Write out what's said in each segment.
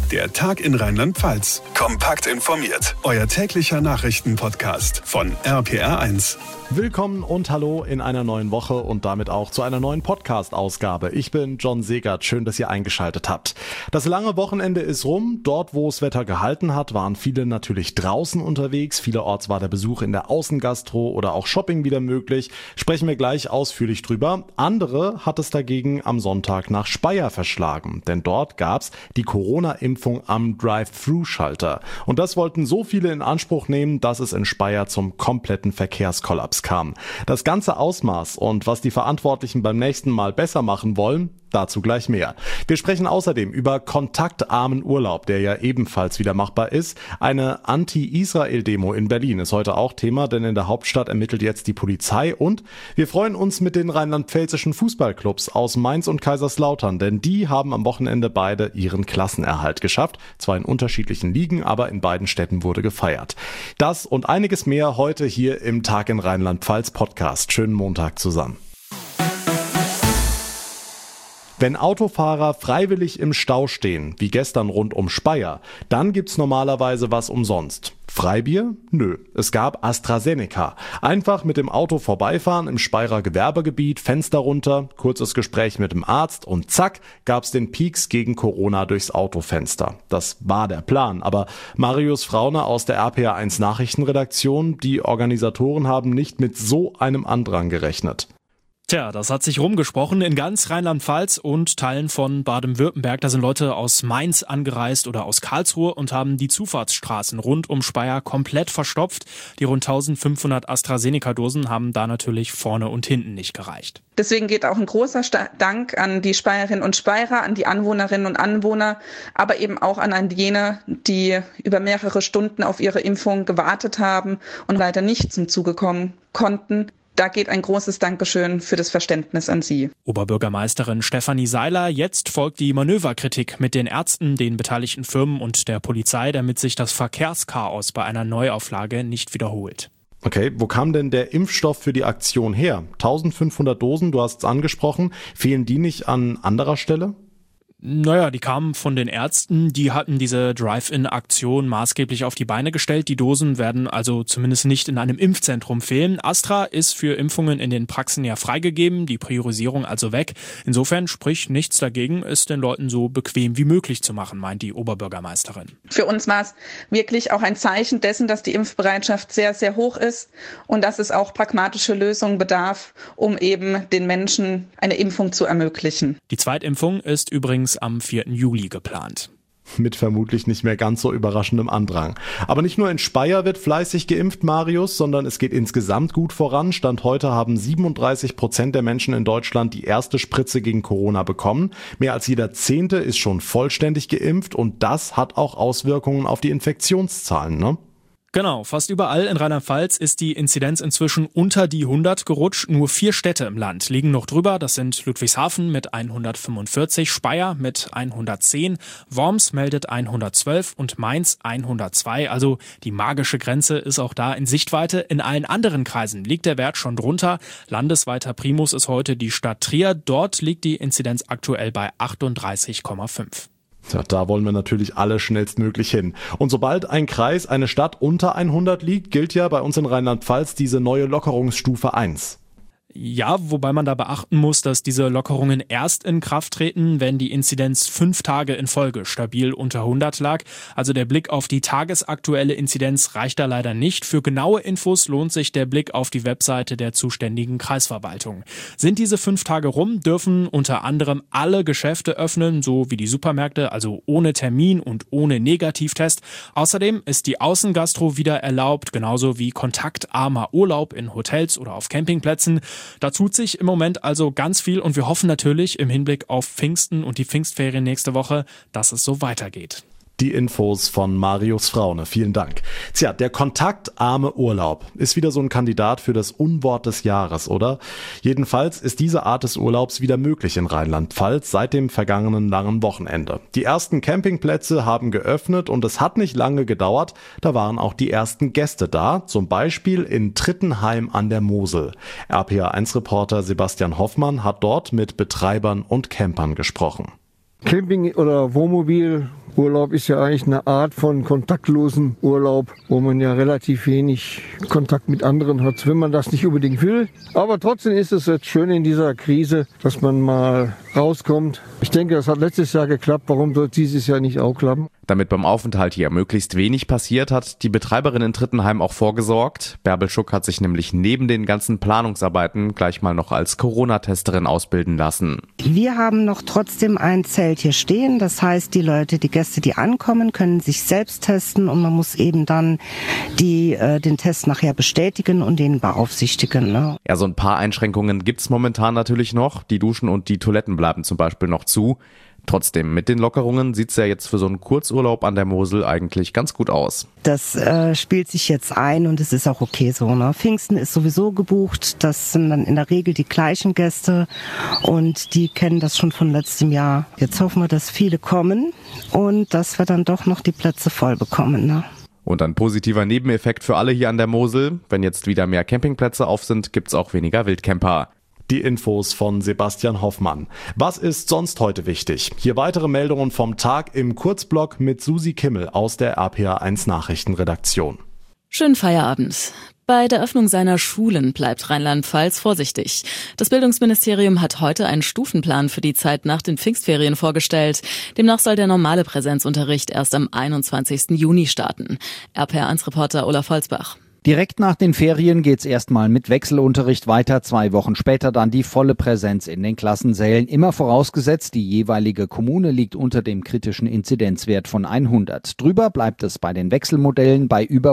Der Tag in Rheinland-Pfalz. Kompakt informiert. Euer täglicher Nachrichtenpodcast von RPR1. Willkommen und hallo in einer neuen Woche und damit auch zu einer neuen Podcast-Ausgabe. Ich bin John Segert. Schön, dass ihr eingeschaltet habt. Das lange Wochenende ist rum. Dort, wo es Wetter gehalten hat, waren viele natürlich draußen unterwegs. Vielerorts war der Besuch in der Außengastro oder auch Shopping wieder möglich. Sprechen wir gleich ausführlich drüber. Andere hat es dagegen am Sonntag nach Speyer verschlagen. Denn dort gab's die Corona-Impfung am Drive-Thru-Schalter. Und das wollten so viele in Anspruch nehmen, dass es in Speyer zum kompletten Verkehrskollaps kam. Das ganze Ausmaß und was die Verantwortlichen beim nächsten Mal besser machen wollen, dazu gleich mehr. Wir sprechen außerdem über kontaktarmen Urlaub, der ja ebenfalls wieder machbar ist. Eine Anti-Israel-Demo in Berlin ist heute auch Thema, denn in der Hauptstadt ermittelt jetzt die Polizei und wir freuen uns mit den rheinland-pfälzischen Fußballclubs aus Mainz und Kaiserslautern, denn die haben am Wochenende beide ihren Klassenerhalt geschafft. Zwar in unterschiedlichen Ligen, aber in beiden Städten wurde gefeiert. Das und einiges mehr heute hier im Tag in Rheinland-Pfalz Podcast. Schönen Montag zusammen. Wenn Autofahrer freiwillig im Stau stehen, wie gestern rund um Speyer, dann gibt's normalerweise was umsonst. Freibier? Nö. Es gab AstraZeneca. Einfach mit dem Auto vorbeifahren im Speyerer Gewerbegebiet, Fenster runter, kurzes Gespräch mit dem Arzt und zack, gab's den Pieks gegen Corona durchs Autofenster. Das war der Plan, aber Marius Frauner aus der RPR1 Nachrichtenredaktion, die Organisatoren haben nicht mit so einem Andrang gerechnet. Tja, das hat sich rumgesprochen in ganz Rheinland-Pfalz und Teilen von Baden-Württemberg. Da sind Leute aus Mainz angereist oder aus Karlsruhe und haben die Zufahrtsstraßen rund um Speyer komplett verstopft. Die rund 1500 AstraZeneca-Dosen haben da natürlich vorne und hinten nicht gereicht. Deswegen geht auch ein großer Dank an die Speyerinnen und Speyerer, an die Anwohnerinnen und Anwohner, aber eben auch an jene, die über mehrere Stunden auf ihre Impfung gewartet haben und leider nicht zum Zuge kommen konnten. Da geht ein großes Dankeschön für das Verständnis an Sie. Oberbürgermeisterin Stefanie Seiler, jetzt folgt die Manöverkritik mit den Ärzten, den beteiligten Firmen und der Polizei, damit sich das Verkehrschaos bei einer Neuauflage nicht wiederholt. Okay, wo kam denn der Impfstoff für die Aktion her? 1500 Dosen, du hast es angesprochen. Fehlen die nicht an anderer Stelle? Naja, die kamen von den Ärzten, die hatten diese Drive-In-Aktion maßgeblich auf die Beine gestellt. Die Dosen werden also zumindest nicht in einem Impfzentrum fehlen. Astra ist für Impfungen in den Praxen ja freigegeben, die Priorisierung also weg. Insofern spricht nichts dagegen, es den Leuten so bequem wie möglich zu machen, meint die Oberbürgermeisterin. Für uns war es wirklich auch ein Zeichen dessen, dass die Impfbereitschaft sehr, sehr hoch ist und dass es auch pragmatische Lösungen bedarf, um eben den Menschen eine Impfung zu ermöglichen. Die Zweitimpfung ist übrigens am 4. Juli geplant. Mit vermutlich nicht mehr ganz so überraschendem Andrang. Aber nicht nur in Speyer wird fleißig geimpft, Marius, sondern es geht insgesamt gut voran. Stand heute haben 37% der Menschen in Deutschland die erste Spritze gegen Corona bekommen. Mehr als jeder 10. ist schon vollständig geimpft und das hat auch Auswirkungen auf die Infektionszahlen, ne? Genau, fast überall in Rheinland-Pfalz ist die Inzidenz inzwischen unter die 100 gerutscht. Nur 4 Städte im Land liegen noch drüber. Das sind Ludwigshafen mit 145, Speyer mit 110, Worms meldet 112 und Mainz 102. Also die magische Grenze ist auch da in Sichtweite. In allen anderen Kreisen liegt der Wert schon drunter. Landesweiter Primus ist heute die Stadt Trier. Dort liegt die Inzidenz aktuell bei 38,5. Ja, da wollen wir natürlich alle schnellstmöglich hin. Und sobald ein Kreis, eine Stadt unter 100 liegt, gilt ja bei uns in Rheinland-Pfalz diese neue Lockerungsstufe 1. Ja, wobei man da beachten muss, dass diese Lockerungen erst in Kraft treten, wenn die Inzidenz 5 Tage in Folge stabil unter 100 lag. Also der Blick auf die tagesaktuelle Inzidenz reicht da leider nicht. Für genaue Infos lohnt sich der Blick auf die Webseite der zuständigen Kreisverwaltung. Sind diese 5 Tage rum, dürfen unter anderem alle Geschäfte öffnen, so wie die Supermärkte, also ohne Termin und ohne Negativtest. Außerdem ist die Außengastro wieder erlaubt, genauso wie kontaktarmer Urlaub in Hotels oder auf Campingplätzen. Da tut sich im Moment also ganz viel und wir hoffen natürlich im Hinblick auf Pfingsten und die Pfingstferien nächste Woche, dass es so weitergeht. Die Infos von Marius Fraune. Vielen Dank. Tja, der kontaktarme Urlaub ist wieder so ein Kandidat für das Unwort des Jahres, oder? Jedenfalls ist diese Art des Urlaubs wieder möglich in Rheinland-Pfalz seit dem vergangenen langen Wochenende. Die ersten Campingplätze haben geöffnet und es hat nicht lange gedauert. Da waren auch die ersten Gäste da, zum Beispiel in Trittenheim an der Mosel. RPR1-Reporter Sebastian Hoffmann hat dort mit Betreibern und Campern gesprochen. Camping oder Wohnmobil Urlaub ist ja eigentlich eine Art von kontaktlosen Urlaub, wo man ja relativ wenig Kontakt mit anderen hat, wenn man das nicht unbedingt will. Aber trotzdem ist es jetzt schön in dieser Krise, dass man mal rauskommt. Ich denke, das hat letztes Jahr geklappt. Warum soll es dieses Jahr nicht auch klappen? Damit beim Aufenthalt hier möglichst wenig passiert, hat die Betreiberin in Trittenheim auch vorgesorgt. Bärbel Schuck hat sich nämlich neben den ganzen Planungsarbeiten gleich mal noch als Corona-Testerin ausbilden lassen. Wir haben noch trotzdem ein Zelt hier stehen. Das heißt, die Gäste, die ankommen, können sich selbst testen und man muss eben dann den Test nachher bestätigen und den beaufsichtigen. Ne? Ja, so ein paar Einschränkungen gibt's momentan natürlich noch. Die Duschen und die Toiletten bleiben zum Beispiel noch zu. Trotzdem, mit den Lockerungen sieht's ja jetzt für so einen Kurzurlaub an der Mosel eigentlich ganz gut aus. Das spielt sich jetzt ein und es ist auch okay so. Ne? Pfingsten ist sowieso gebucht. Das sind dann in der Regel die gleichen Gäste und die kennen das schon von letztem Jahr. Jetzt hoffen wir, dass viele kommen und dass wir dann doch noch die Plätze voll bekommen. Ne? Und ein positiver Nebeneffekt für alle hier an der Mosel. Wenn jetzt wieder mehr Campingplätze auf sind, gibt's auch weniger Wildcamper. Die Infos von Sebastian Hoffmann. Was ist sonst heute wichtig? Hier weitere Meldungen vom Tag im Kurzblock mit Susi Kimmel aus der RPA1 Nachrichtenredaktion. Schönen Feierabend. Bei der Öffnung seiner Schulen bleibt Rheinland-Pfalz vorsichtig. Das Bildungsministerium hat heute einen Stufenplan für die Zeit nach den Pfingstferien vorgestellt. Demnach soll der normale Präsenzunterricht erst am 21. Juni starten. RPA1-Reporter Olaf Holzbach. Direkt nach den Ferien geht's erstmal mit Wechselunterricht weiter, 2 Wochen später dann die volle Präsenz in den Klassensälen, immer vorausgesetzt, die jeweilige Kommune liegt unter dem kritischen Inzidenzwert von 100. Drüber bleibt es bei den Wechselmodellen, bei über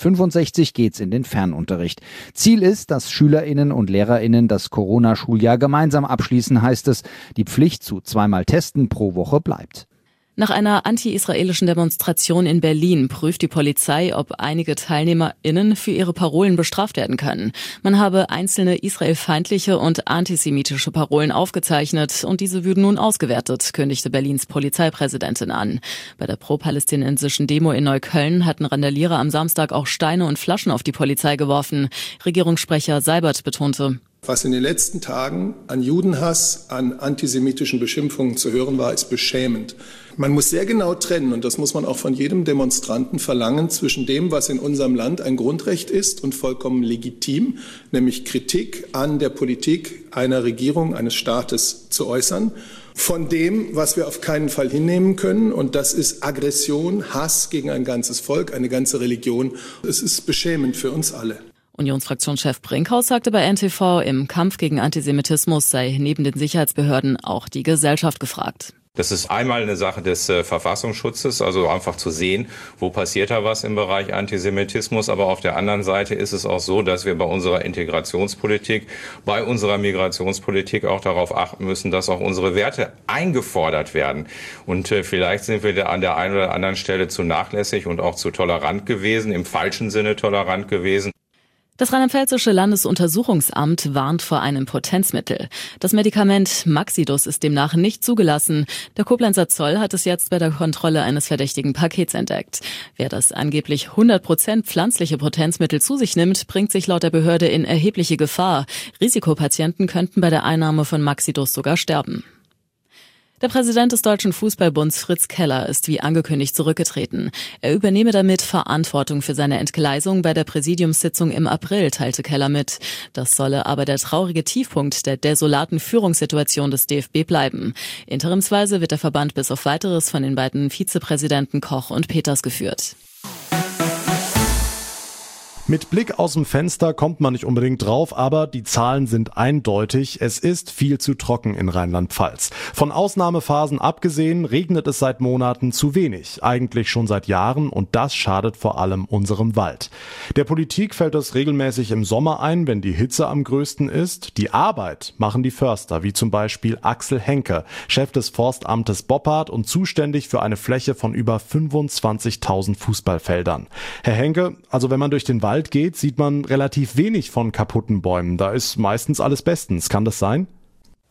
165 geht's in den Fernunterricht. Ziel ist, dass SchülerInnen und LehrerInnen das Corona-Schuljahr gemeinsam abschließen, heißt es. Die Pflicht zu 2-mal Testen pro Woche bleibt. Nach einer anti-israelischen Demonstration in Berlin prüft die Polizei, ob einige TeilnehmerInnen für ihre Parolen bestraft werden können. Man habe einzelne israelfeindliche und antisemitische Parolen aufgezeichnet und diese würden nun ausgewertet, kündigte Berlins Polizeipräsidentin an. Bei der pro-palästinensischen Demo in Neukölln hatten Randalierer am Samstag auch Steine und Flaschen auf die Polizei geworfen. Regierungssprecher Seibert betonte: Was in den letzten Tagen an Judenhass, an antisemitischen Beschimpfungen zu hören war, ist beschämend. Man muss sehr genau trennen, und das muss man auch von jedem Demonstranten verlangen, zwischen dem, was in unserem Land ein Grundrecht ist und vollkommen legitim, nämlich Kritik an der Politik einer Regierung, eines Staates zu äußern, von dem, was wir auf keinen Fall hinnehmen können, und das ist Aggression, Hass gegen ein ganzes Volk, eine ganze Religion. Es ist beschämend für uns alle. Unionsfraktionschef Brinkhaus sagte bei NTV, im Kampf gegen Antisemitismus sei neben den Sicherheitsbehörden auch die Gesellschaft gefragt. Das ist einmal eine Sache des Verfassungsschutzes, also einfach zu sehen, wo passiert da was im Bereich Antisemitismus. Aber auf der anderen Seite ist es auch so, dass wir bei unserer Integrationspolitik, bei unserer Migrationspolitik auch darauf achten müssen, dass auch unsere Werte eingefordert werden. Und vielleicht sind wir da an der einen oder anderen Stelle zu nachlässig und auch zu tolerant gewesen, im falschen Sinne tolerant gewesen. Das Rheinland-Pfälzische Landesuntersuchungsamt warnt vor einem Potenzmittel. Das Medikament Maxidus ist demnach nicht zugelassen. Der Koblenzer Zoll hat es jetzt bei der Kontrolle eines verdächtigen Pakets entdeckt. Wer das angeblich 100% pflanzliche Potenzmittel zu sich nimmt, bringt sich laut der Behörde in erhebliche Gefahr. Risikopatienten könnten bei der Einnahme von Maxidus sogar sterben. Der Präsident des Deutschen Fußballbunds Fritz Keller ist wie angekündigt zurückgetreten. Er übernehme damit Verantwortung für seine Entgleisung bei der Präsidiumssitzung im April, teilte Keller mit. Das solle aber der traurige Tiefpunkt der desolaten Führungssituation des DFB bleiben. Interimsweise wird der Verband bis auf Weiteres von den beiden Vizepräsidenten Koch und Peters geführt. Mit Blick aus dem Fenster kommt man nicht unbedingt drauf, aber die Zahlen sind eindeutig. Es ist viel zu trocken in Rheinland-Pfalz. Von Ausnahmephasen abgesehen regnet es seit Monaten zu wenig. Eigentlich schon seit Jahren, und das schadet vor allem unserem Wald. Der Politik fällt es regelmäßig im Sommer ein, wenn die Hitze am größten ist. Die Arbeit machen die Förster, wie zum Beispiel Axel Henke, Chef des Forstamtes Boppard und zuständig für eine Fläche von über 25.000 Fußballfeldern. Herr Henke, also wenn man durch den Wald geht, sieht man relativ wenig von kaputten Bäumen. Da ist meistens alles bestens. Kann das sein?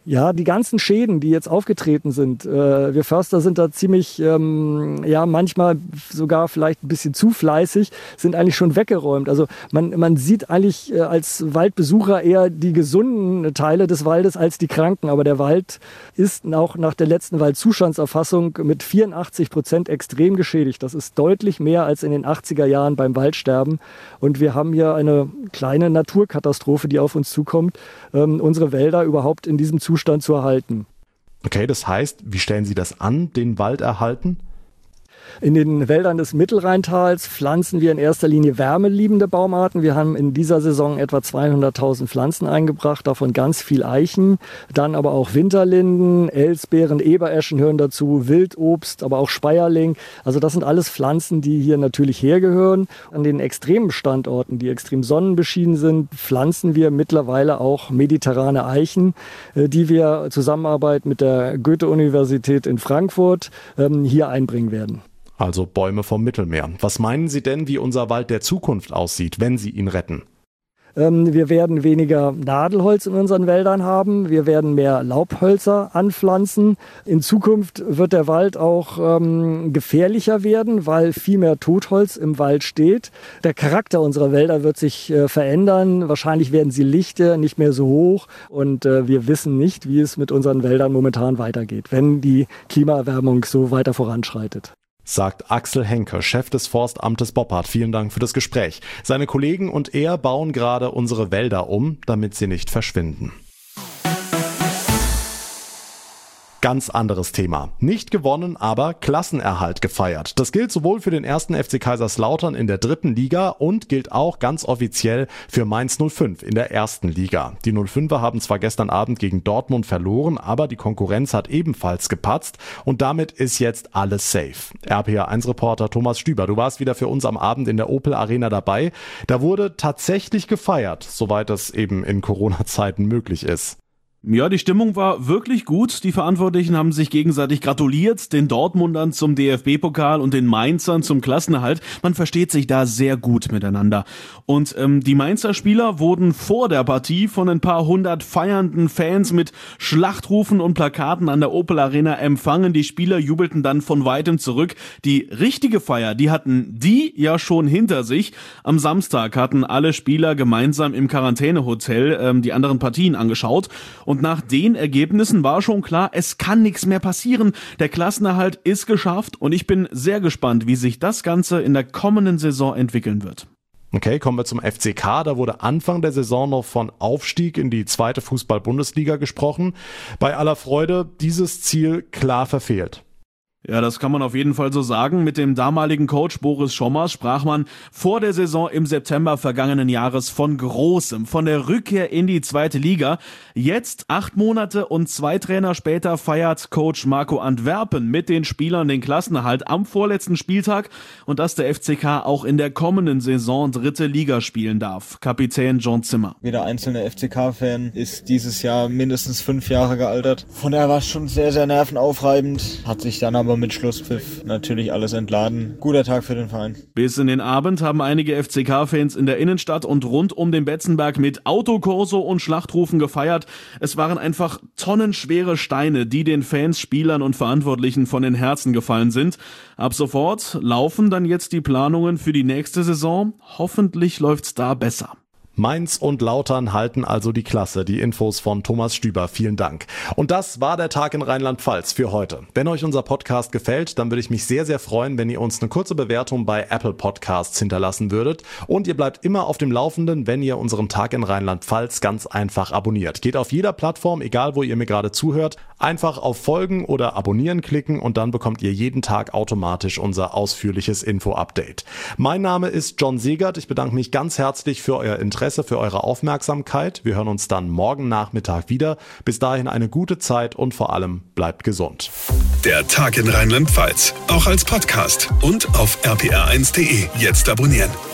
Ja, die ganzen Schäden, die jetzt aufgetreten sind, wir Förster sind da ziemlich, manchmal sogar vielleicht ein bisschen zu fleißig, sind eigentlich schon weggeräumt. Also man sieht eigentlich als Waldbesucher eher die gesunden Teile des Waldes als die kranken. Aber der Wald ist auch nach der letzten Waldzustandserfassung mit 84% extrem geschädigt. Das ist deutlich mehr als in den 80er Jahren beim Waldsterben. Und wir haben hier eine kleine Naturkatastrophe, die auf uns zukommt, unsere Wälder überhaupt in diesem Zustand zu erhalten. Okay, das heißt, wie stellen Sie das an, den Wald erhalten? In den Wäldern des Mittelrheintals pflanzen wir in erster Linie wärmeliebende Baumarten. Wir haben in dieser Saison etwa 200.000 Pflanzen eingebracht, davon ganz viel Eichen, dann aber auch Winterlinden, Elsbeeren, Ebereschen hören dazu, Wildobst, aber auch Speierling. Also das sind alles Pflanzen, die hier natürlich hergehören. An den extremen Standorten, die extrem sonnenbeschieden sind, pflanzen wir mittlerweile auch mediterrane Eichen, die wir in Zusammenarbeit mit der Goethe-Universität in Frankfurt hier einbringen werden. Also Bäume vom Mittelmeer. Was meinen Sie denn, wie unser Wald der Zukunft aussieht, wenn Sie ihn retten? Wir werden weniger Nadelholz in unseren Wäldern haben. Wir werden mehr Laubhölzer anpflanzen. In Zukunft wird der Wald auch gefährlicher werden, weil viel mehr Totholz im Wald steht. Der Charakter unserer Wälder wird sich verändern. Wahrscheinlich werden sie lichter, nicht mehr so hoch. Und wir wissen nicht, wie es mit unseren Wäldern momentan weitergeht, wenn die Klimaerwärmung so weiter voranschreitet. Sagt Axel Henke, Chef des Forstamtes Boppard. Vielen Dank für das Gespräch. Seine Kollegen und er bauen gerade unsere Wälder um, damit sie nicht verschwinden. Ganz anderes Thema. Nicht gewonnen, aber Klassenerhalt gefeiert. Das gilt sowohl für den 1. FC Kaiserslautern in der 3. Liga und gilt auch ganz offiziell für Mainz 05 in der 1. Liga. Die 05er haben zwar gestern Abend gegen Dortmund verloren, aber die Konkurrenz hat ebenfalls gepatzt und damit ist jetzt alles safe. RPA1-Reporter Thomas Stüber, du warst wieder für uns am Abend in der Opel Arena dabei. Da wurde tatsächlich gefeiert, soweit das eben in Corona-Zeiten möglich ist. Ja, die Stimmung war wirklich gut. Die Verantwortlichen haben sich gegenseitig gratuliert, den Dortmundern zum DFB-Pokal und den Mainzern zum Klassenerhalt. Man versteht sich da sehr gut miteinander. Und die Mainzer Spieler wurden vor der Partie von ein paar hundert feiernden Fans mit Schlachtrufen und Plakaten an der Opel Arena empfangen. Die Spieler jubelten dann von weitem zurück. Die richtige Feier, die hatten die ja schon hinter sich. Am Samstag hatten alle Spieler gemeinsam im Quarantänehotel die anderen Partien angeschaut. Und nach den Ergebnissen war schon klar, es kann nichts mehr passieren. Der Klassenerhalt ist geschafft und ich bin sehr gespannt, wie sich das Ganze in der kommenden Saison entwickeln wird. Okay, kommen wir zum FCK. Da wurde Anfang der Saison noch von Aufstieg in die 2. Fußball-Bundesliga gesprochen. Bei aller Freude, dieses Ziel klar verfehlt. Ja, das kann man auf jeden Fall so sagen. Mit dem damaligen Coach Boris Schommers sprach man vor der Saison im September vergangenen Jahres von Großem, von der Rückkehr in die 2. Liga. Jetzt, 8 Monate und 2 Trainer später, feiert Coach Marco Antwerpen mit den Spielern den Klassenerhalt am vorletzten Spieltag und dass der FCK auch in der kommenden Saison 3. Liga spielen darf. Kapitän John Zimmer. Jeder einzelne FCK-Fan ist dieses Jahr mindestens 5 Jahre gealtert. Von daher war es schon sehr, sehr nervenaufreibend. Hat sich dann aber mit Schlusspfiff natürlich alles entladen. Guter Tag für den Verein. Bis in den Abend haben einige FCK-Fans in der Innenstadt und rund um den Betzenberg mit Autokorso und Schlachtrufen gefeiert. Es waren einfach tonnenschwere Steine, die den Fans, Spielern und Verantwortlichen von den Herzen gefallen sind. Ab sofort laufen dann jetzt die Planungen für die nächste Saison. Hoffentlich läuft's da besser. Mainz und Lautern halten also die Klasse. Die Infos von Thomas Stüber. Vielen Dank. Und das war der Tag in Rheinland-Pfalz für heute. Wenn euch unser Podcast gefällt, dann würde ich mich sehr, sehr freuen, wenn ihr uns eine kurze Bewertung bei Apple Podcasts hinterlassen würdet. Und ihr bleibt immer auf dem Laufenden, wenn ihr unseren Tag in Rheinland-Pfalz ganz einfach abonniert. Geht auf jeder Plattform, egal wo ihr mir gerade zuhört, einfach auf Folgen oder Abonnieren klicken und dann bekommt ihr jeden Tag automatisch unser ausführliches Info-Update. Mein Name ist John Segert. Ich bedanke mich ganz herzlich für euer Interesse, für eure Aufmerksamkeit. Wir hören uns dann morgen Nachmittag wieder. Bis dahin eine gute Zeit und vor allem bleibt gesund. Der Tag in Rheinland-Pfalz, auch als Podcast und auf rpr1.de. Jetzt abonnieren.